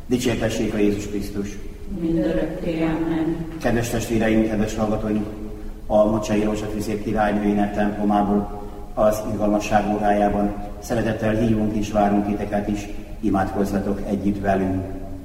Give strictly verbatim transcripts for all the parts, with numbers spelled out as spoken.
Dicsértessék a Jézus Krisztus! Mindörökké, amen. Kedves testvéreim, kedves hallgatóink! A Mocsai Rózsafű Szép királynőjének templomából, az irgalmasság órájában szeretettel hívunk és várunk titeket is, imádkozzatok együtt velünk.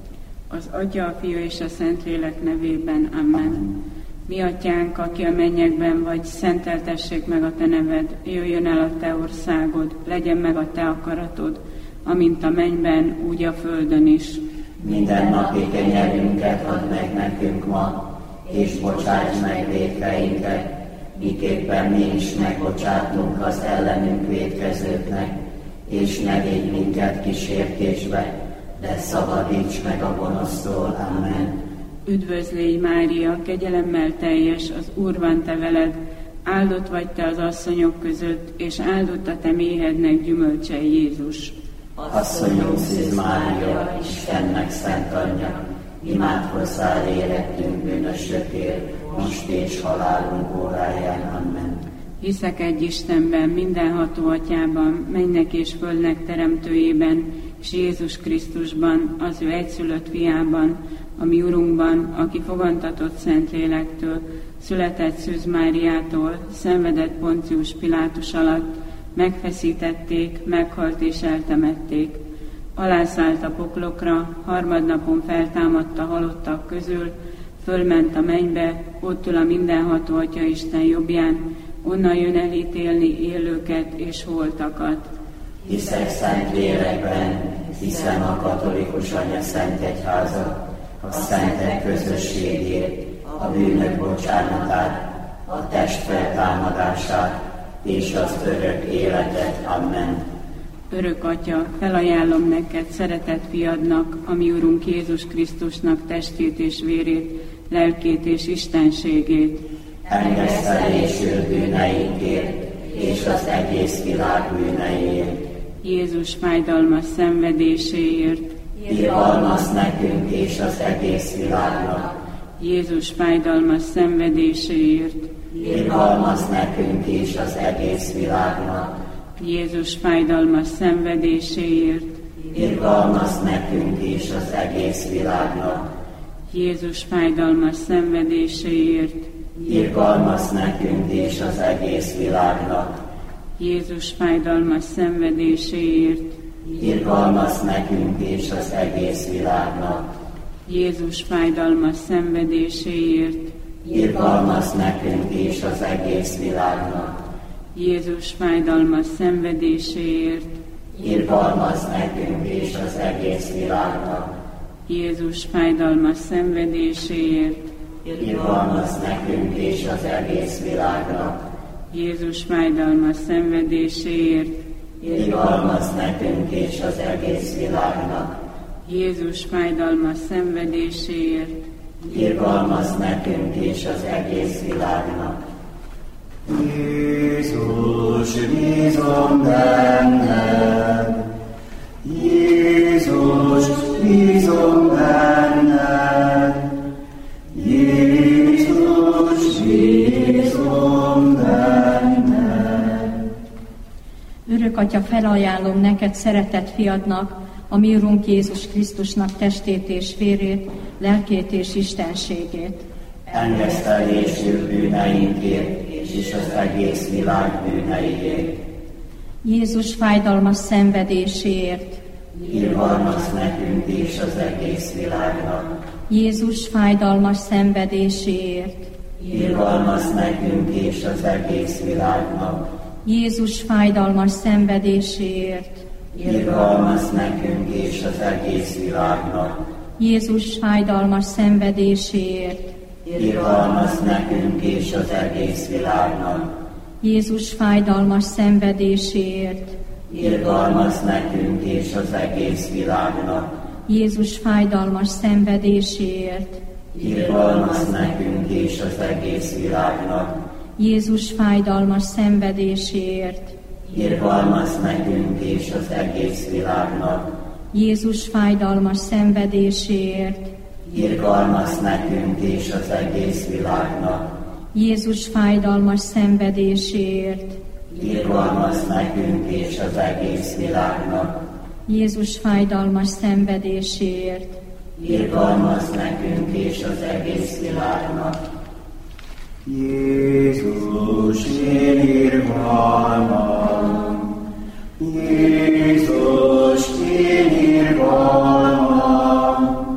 Az Atya, a Fiú és a Szentlélek nevében, amen. Amen. Mi atyánk, aki a mennyekben vagy, szenteltessék meg a te neved, jöjjön el a te országod, legyen meg a te akaratod, amint a mennyben, úgy a földön is. Minden napi kenyerünket add meg nekünk ma, és bocsáss meg vétkeinket, miképpen mi is megbocsátunk az ellenünk vétkezőknek, és ne védj minket kísértésbe, de szabadíts meg a gonosztól. Amen. Üdvözlégy, Mária, kegyelemmel teljes, az Úr van te veled, áldott vagy te az asszonyok között, és áldott a te méhednek gyümölcse, Jézus. Asszonyunk Szűz Mária, Istennek szent anyja, imádkozzál érettünk bűnösökért, most és halálunk óráján. Amen. Hiszek egy Istenben, mindenható Atyában, mennynek és földnek teremtőjében, és Jézus Krisztusban, az ő egyszülött fiában, a mi Urunkban, aki fogantatott Szentlélektől, született Szűz Máriától, szenvedett Poncius Pilátus alatt, megfeszítették, meghalt és eltemették. Alászállt a poklokra, harmadnapon feltámadt a halottak közül, fölment a mennybe, ott ül a mindenható Atya Isten jobbján, onnan jön elítélni élőket és holtakat. Hiszek szent lélekben, hiszem a katolikus anya szent egyházat, a szentek közösségét, a bűnök bocsánatát, a test feltámadását és az örök életet. Amen. Örök Atya, felajánlom neked szeretett fiadnak, a mi Urunk Jézus Krisztusnak testét és vérét, lelkét és istenségét. Engesztelésül bűneinkért és az egész világ bűneiért. Jézus fájdalmas szenvedéséért. Irgalmazz nekünk és az egész világnak. Jézus fájdalmas szenvedéséért. Irgalmazz nekünk és az egész világnak. Jézus fájdalmas szenvedéséért. Irgalmazz nekünk és az egész világnak. Jézus fájdalmas szenvedéséért. Irgalmazz nekünk és az egész világnak. Jézus fájdalmas szenvedéséért. Irgalmazz nekünk és az egész világnak. Jézus fájdalmas szenvedéséért. Irgalmazz nekünk és az egész világnak. Jézus fájdalmas szenvedéséért. Irgalmazz nekünk és az egész világnak. Jézus fájdalmas szenvedéséért. Irgalmazz nekünk és az egész világnak. Jézus fájdalmas szenvedéséért. Irgalmazz nekünk és az egész világnak. Jézus fájdalmas szenvedéséért. Irgalmazz nekünk és az egész világnak. Jézus, bízom benned! Jézus, bízom benned! Jézus, bízom benned! Örök Atya, felajánlom neked szeretett fiadnak, a mi Urunk Jézus Krisztusnak testét és vérét, lelkét és istenségét. Engesztelésül bűneinkért és az egész világ bűneiért. Jézus fájdalmas szenvedéséért. Irgalmazz nekünk és az egész világnak. Jézus fájdalmas szenvedéséért. Irgalmazz nekünk és az egész világnak. Jézus fájdalmas szenvedéséért. Irgalmazz nekünk és az egész világnak. Jézus fájdalmas szenvedéséért. Irgalmazz nekünk és az egész világnak. Jézus fájdalmas szenvedéséért. Irgalmazz nekünk és az egész világnak. Jézus fájdalmas szenvedéséért. Irgalmazz nekünk és az egész világnak. Jézus fájdalmas szenvedéséért. Irgalmazz nekünk és az egész világnak. Jézus fájdalmas szenvedéséért. Irgalmazz nekünk és az egész világnak. Jézus fájdalmas szenvedéséért. Irgalmazz nekünk és az egész világnak. Jézus fájdalmas szenvedéséért. irgalmazz nekünk és az egész világnak. Jézus, én irgalmam, Jézus, én irgalmam,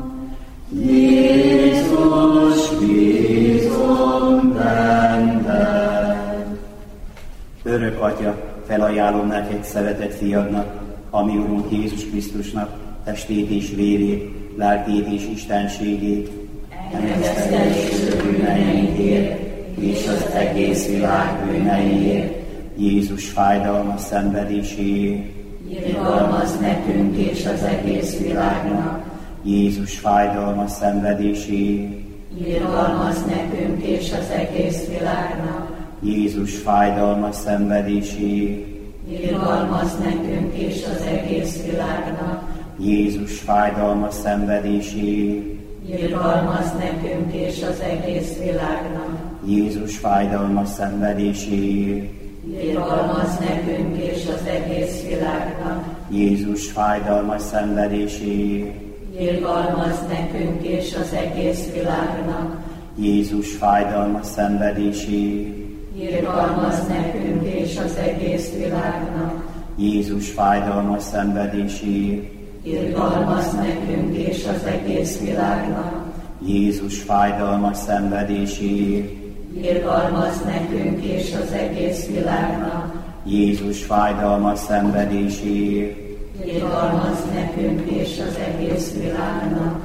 Jézus, bízom benned. Örök Atya, felajánlom neked szeretett fiadnak, a mi Urunk Jézus Krisztusnak testét és vérét, lelkét és istenségét, engesztelésű bűneinkért és az egész világ bűneiért, Jézus fájdalmas szenvedéséért, irgalmazz nekünk és az egész világnak. Jézus fájdalmas szenvedéséért, Irgalmazz nekünk és az egész világnak. Jézus fájdalmas szenvedéséért, Irgalmazz nekünk és az egész világnak. Jézus fájdalmas szenvedéséért, Irgalmazz nekünk és az egész világnak. Jézus fájdalmas szenvedéséért, Irgalmazz nekünk és az egész világnak. Jézus fájdalmas szenvedéséért, Irgalmazz nekünk és az egész világnak. Jézus fájdalmas szenvedéséért, Irgalmazz nekünk és az egész világnak. Jézus fájdalmas szenvedéséért, Irgalmazz nekünk és az egész világnak. Jézus fájdalmas szenvedéséért, Irgalmazz nekünk és az egész világnak. Jézus fájdalmas szenvedéséért, Irgalmazz nekünk és az egész világnak.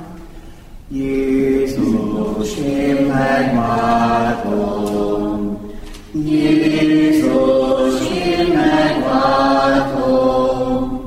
Jézus, én megváltom, Jézus, én megváltom,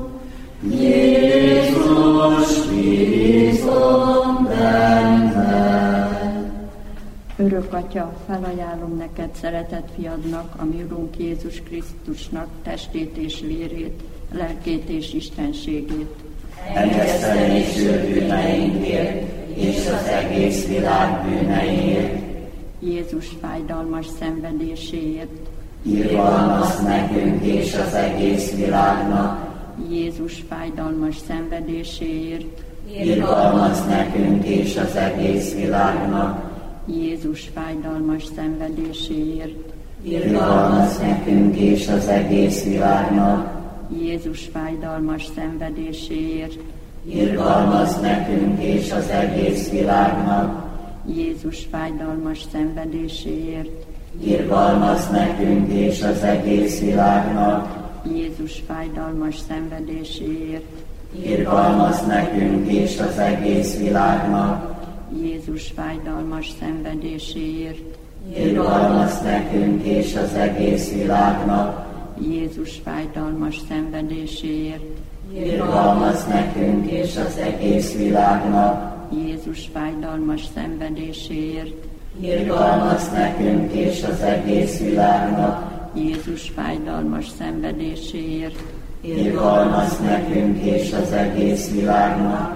Jézus, bízom benned. Örök Atya, felajánlom neked szeretett fiadnak, a mi Urunk Jézus Krisztusnak testét és vérét, lelkét és istenségét. Engesztelésű bűneinkért és az egész világ bűneiért, Jézus fájdalmas szenvedéséért, irgalmazz nekünk és az egész világnak. Jézus fájdalmas szenvedéséért, Irgalmazz nekünk és az egész világnak. Jézus fájdalmas szenvedéséért, Irgalmazz nekünk és az egész világnak. Jézus fájdalmas szenvedéséért, Irgalmazz nekünk és az egész világnak. Jézus fájdalmas szenvedéséért, Irgalmazz nekünk és az egész világnak. Jézus fájdalmas szenvedéséért, Irgalmazz nekünk és az egész világnak. Jézus fájdalmas szenvedéséért, Irgalmazz nekünk és az egész világnak. Jézus fájdalmas szenvedéséért, Irgalmazz nekünk és az egész világnak. Jézus fájdalmas szenvedéséért, Irgalmazz nekünk és az egész világnak. Jézus fájdalmas szenvedéséért, Irgalmazz nekünk és az egész világnak.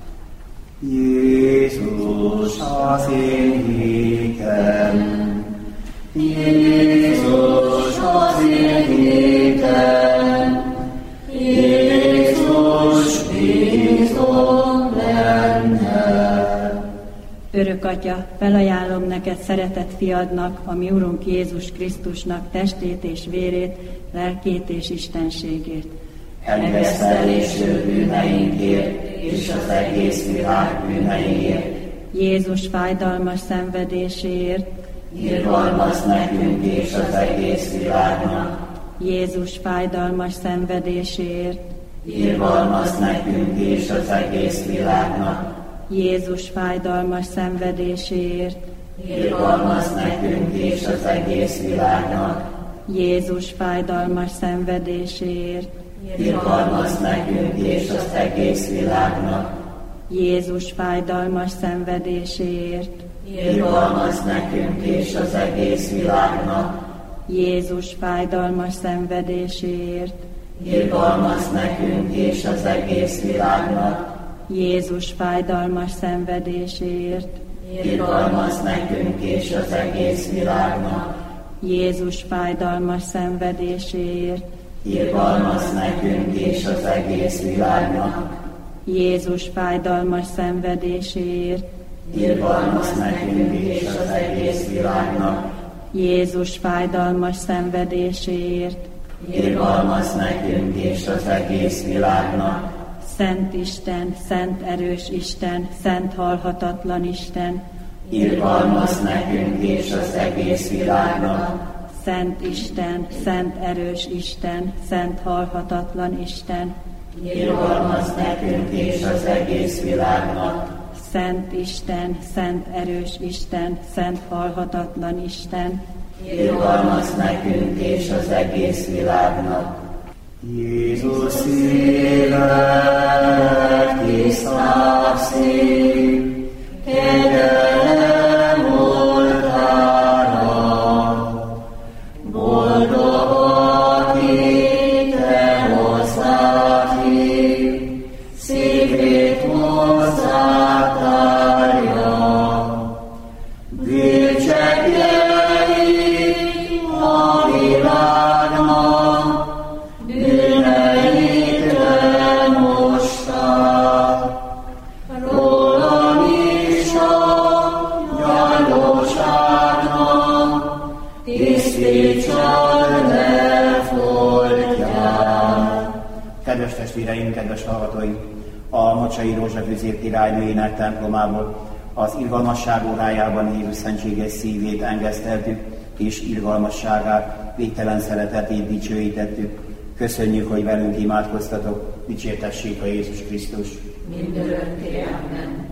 Jézus az én hitem, Jézus az én hitem, Jézus bízom benned. Örök Atya, felajánlom neked szeretett fiadnak, a mi Urunk Jézus Krisztusnak testét és vérét, lelkét és istenségét. Engesztelésű bűneinkért és az egész világ bűneiért, Jézus fájdalmas szenvedéséért, irgalmazz nekünk és az egész világnak. Jézus fájdalmas szenvedéséért, Irgalmazz nekünk és az egész világnak. Jézus fájdalmas szenvedéséért, Irgalmazz nekünk és az egész világnak. Jézus fájdalmas szenvedéséért, Irgalmazz nekünk és az egész világnak. Jézus fájdalmas szenvedéséért, Irgalmazz nekünk és az egész világnak. Jézus fájdalmas szenvedéséért, Irgalmazz nekünk és az egész világnak. Jézus fájdalmas szenvedéséért, Irgalmazz nekünk és az egész világnak. Jézus fájdalmas szenvedéséért, Irgalmazz nekünk és az egész világnak. Jézus fájdalmas szenvedéséért, irgalmaz nekünk és az egész világnak, Jézus fájdalmas szenvedéséért, irgalmaz nekünk és az egész világnak, Szent Isten, Szent erős Isten, Szent halhatatlan Isten, irgalmaz nekünk és az egész világnak, Szent Isten, Szent erős Isten, Szent halhatatlan Isten, irgalmaz nekünk és az egész világnak, Szent Isten, Szent erős Isten, Szent halhatatlan Isten, irgalmaz nekünk és az egész világnak. Jézus élet, tisztább szív, kegyelem oltára, boldog, aki te hozzád hív, szívét hozzád tárja. Bűncsegjelj a világnak, bűneit elmossák, rólam is a gyalogságnak, tisztítsad le foltját. Kedves testvéreim, kedves hallgatóim! A Mocsai Rózsafűzér királynőjének templomából az irgalmasság órájában Jézus szentséges szívét engeszteltük, és irgalmasságát, végtelen szeretetét dicsőítettük. Köszönjük, hogy velünk imádkoztatok, dicsértessék a Jézus Krisztus. Mindörökké, amen.